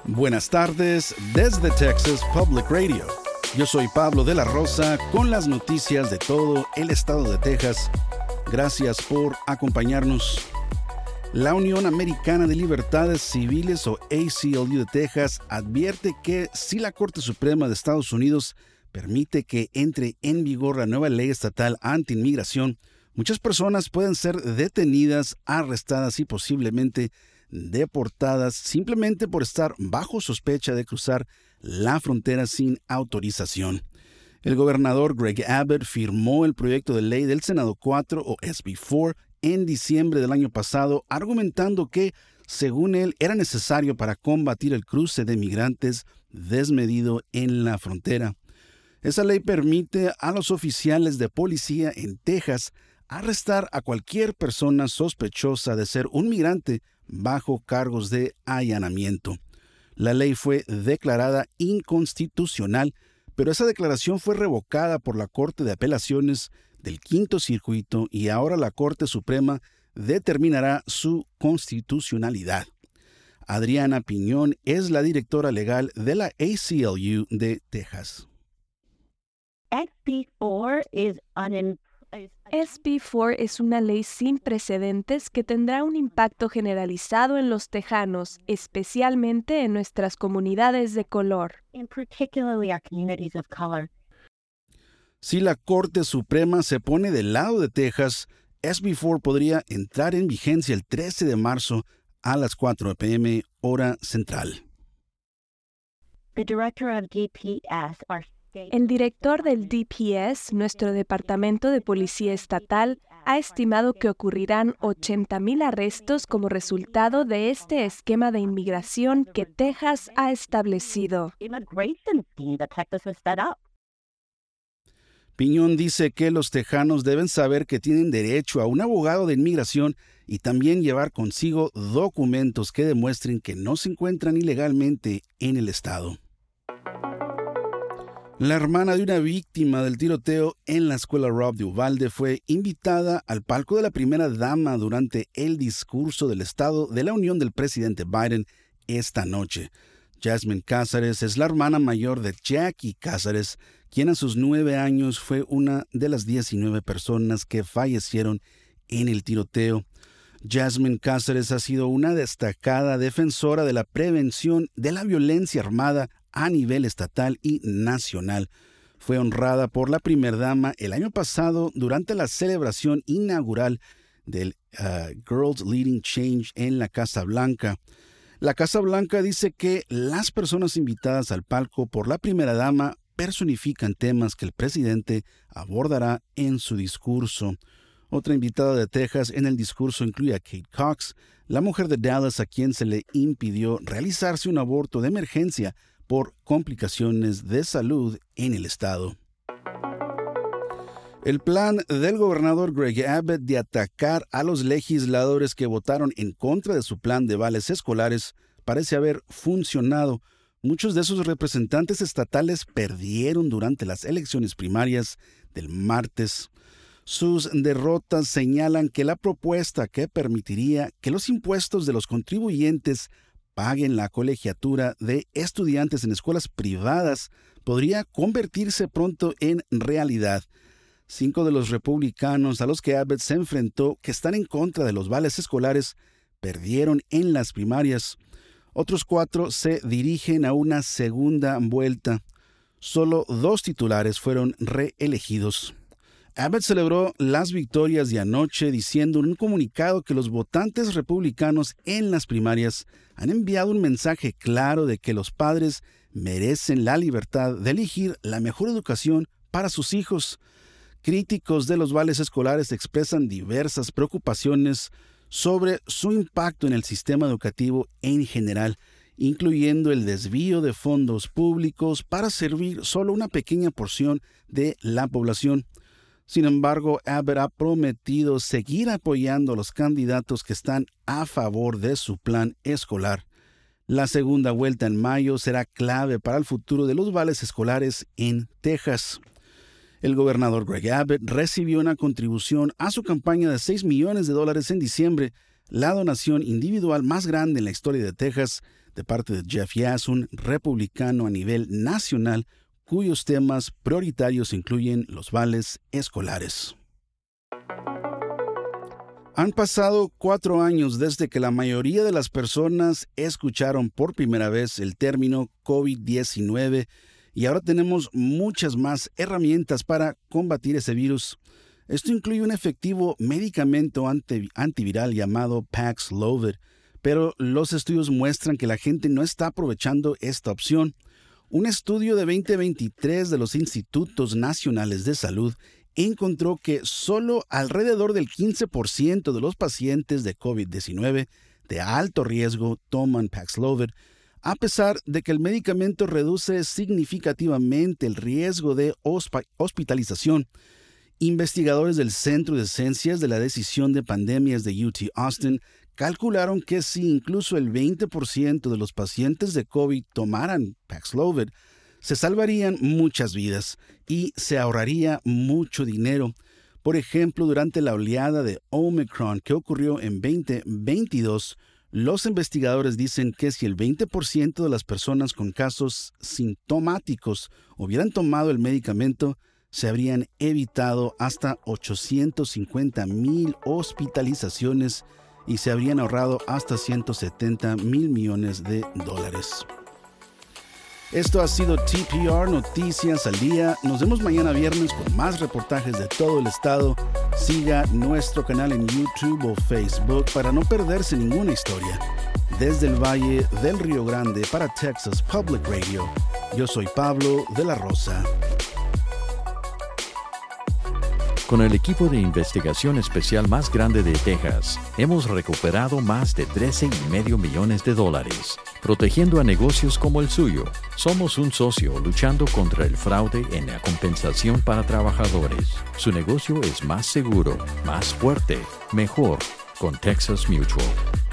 Buenas tardes desde Texas Public Radio. Yo soy Pablo de la Rosa con las noticias de todo el estado de Texas. Gracias por acompañarnos. La Unión Americana de Libertades Civiles o ACLU de Texas advierte que si la Corte Suprema de Estados Unidos permite que entre en vigor la nueva ley estatal anti-inmigración, muchas personas pueden ser detenidas, arrestadas y posiblemente deportadas simplemente por estar bajo sospecha de cruzar la frontera sin autorización. El gobernador Greg Abbott firmó el proyecto de ley del Senado 4 o SB 4 en diciembre del año pasado, argumentando que, según él, era necesario para combatir el cruce de migrantes desmedido en la frontera. Esa ley permite a los oficiales de policía en Texas arrestar a cualquier persona sospechosa de ser un migrante bajo cargos de allanamiento. La ley fue declarada inconstitucional, pero esa declaración fue revocada por la Corte de Apelaciones del Quinto Circuito y ahora la Corte Suprema determinará su constitucionalidad. Adriana Piñón es la directora legal de la ACLU de Texas. SB 4 es una ley sin precedentes que tendrá un impacto generalizado en los tejanos, especialmente en nuestras comunidades de color. Si la Corte Suprema se pone del lado de Texas, SB 4 podría entrar en vigencia el 13 de marzo a las 4 p.m. hora central. El director del DPS, nuestro Departamento de Policía Estatal, ha estimado que ocurrirán 80,000 arrestos como resultado de este esquema de inmigración que Texas ha establecido. Piñón dice que los tejanos deben saber que tienen derecho a un abogado de inmigración y también llevar consigo documentos que demuestren que no se encuentran ilegalmente en el estado. La hermana de una víctima del tiroteo en la escuela Robb de Uvalde fue invitada al palco de la primera dama durante el discurso del Estado de la Unión del presidente Biden esta noche. Jasmine Cázares es la hermana mayor de Jackie Cázares, quien a sus 9 años fue una de las 19 personas que fallecieron en el tiroteo. Jasmine Cázares ha sido una destacada defensora de la prevención de la violencia armada a nivel estatal y nacional. Fue honrada por la primera dama el año pasado durante la celebración inaugural del Girls Leading Change en la Casa Blanca. La Casa Blanca dice que las personas invitadas al palco por la primera dama personifican temas que el presidente abordará en su discurso. Otra invitada de Texas en el discurso incluye a Kate Cox, la mujer de Dallas a quien se le impidió realizarse un aborto de emergencia por complicaciones de salud en el estado. El plan del gobernador Greg Abbott de atacar a los legisladores que votaron en contra de su plan de vales escolares parece haber funcionado. Muchos de esos representantes estatales perdieron durante las elecciones primarias del martes. Sus derrotas señalan que la propuesta que permitiría que los impuestos de los contribuyentes paguen la colegiatura de estudiantes en escuelas privadas podría convertirse pronto en realidad. 5 de los republicanos a los que Abbott se enfrentó, que están en contra de los vales escolares, perdieron en las primarias. Otros 4 se dirigen a una segunda vuelta. Solo 2 titulares fueron reelegidos. Abbott celebró las victorias de anoche diciendo en un comunicado que los votantes republicanos en las primarias han enviado un mensaje claro de que los padres merecen la libertad de elegir la mejor educación para sus hijos. Críticos de los vales escolares expresan diversas preocupaciones sobre su impacto en el sistema educativo en general, incluyendo el desvío de fondos públicos para servir solo una pequeña porción de la población. Sin embargo, Abbott ha prometido seguir apoyando a los candidatos que están a favor de su plan escolar. La segunda vuelta en mayo será clave para el futuro de los vales escolares en Texas. El gobernador Greg Abbott recibió una contribución a su campaña de $6 millones en diciembre la donación individual más grande en la historia de Texas, de parte de Jeff Yass, un republicano a nivel nacional, cuyos temas prioritarios incluyen los vales escolares. Han pasado 4 años desde que la mayoría de las personas escucharon por primera vez el término COVID-19 y ahora tenemos muchas más herramientas para combatir ese virus. Esto incluye un efectivo medicamento antiviral llamado Paxlovid, pero los estudios muestran que la gente no está aprovechando esta opción. Un estudio de 2023 de los Institutos Nacionales de Salud encontró que solo alrededor del 15% de los pacientes de COVID-19 de alto riesgo toman Paxlovid, a pesar de que el medicamento reduce significativamente el riesgo de hospitalización. Investigadores del Centro de Ciencias de la Decisión de Pandemias de UT Austin calcularon que si incluso el 20% de los pacientes de COVID tomaran Paxlovid, se salvarían muchas vidas y se ahorraría mucho dinero. Por ejemplo, durante la oleada de Omicron que ocurrió en 2022, los investigadores dicen que si el 20% de las personas con casos sintomáticos hubieran tomado el medicamento, se habrían evitado hasta 850,000 hospitalizaciones y se habrían ahorrado hasta $170 mil millones. Esto ha sido TPR Noticias al Día. Nos vemos mañana viernes con más reportajes de todo el estado. Siga nuestro canal en YouTube o Facebook para no perderse ninguna historia. Desde el Valle del Río Grande para Texas Public Radio, yo soy Pablo de la Rosa. Con el equipo de investigación especial más grande de Texas, hemos recuperado más de $13.5 millones, protegiendo a negocios como el suyo. Somos un socio luchando contra el fraude en la compensación para trabajadores. Su negocio es más seguro, más fuerte, mejor con Texas Mutual.